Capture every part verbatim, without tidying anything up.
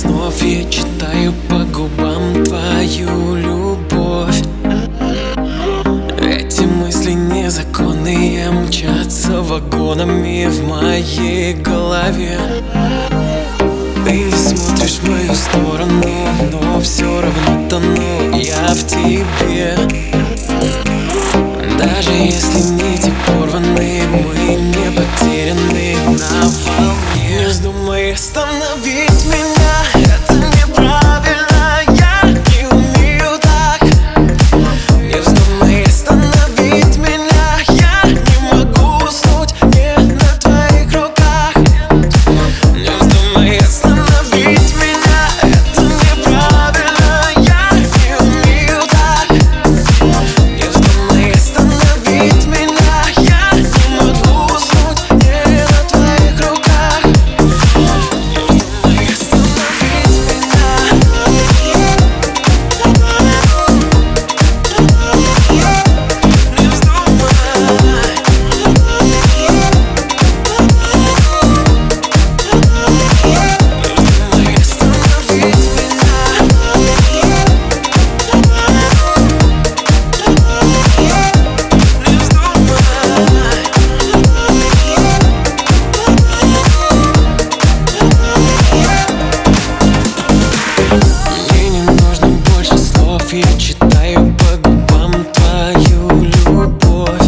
снов я читаю по губам твою любовь. Эти мысли незаконные мчатся вагонами в моей голове. Ты не смотришь в мою сторону, но все равно тону я в тебе. Даже если нити порваны, мы не потеряны на волне. Не вздумай остановить меня, это неправильно, я не умею так. Не вздумай остановить меня, я не могу уснуть не на твоих руках. Не вздумай остановить меня, это неправильно, я не умею так. Не вздумай остановить меня, я не могу уснуть не на твоих руках. Не вздумай остановить меня. Не вздумай. Мне не нужно больше слов, я читаю по губам твою любовь.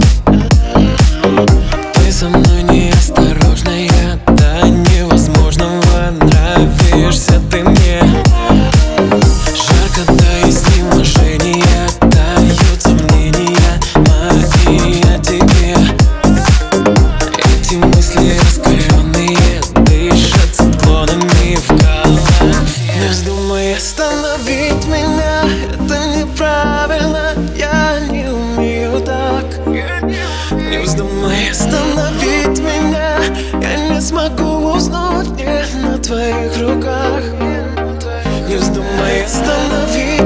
Ты со мной неосторожная, до невозможного нравишься ты мне. Жарко до изнеможения, дают сомнения мои о тебе. Эти мысли раскаленные дышат циклонами в голове. Не вздумай остановить меня, это неправильно, я не умею так. Не вздумай остановить меня, я не смогу уснуть не на твоих руках. Не вздумай остановить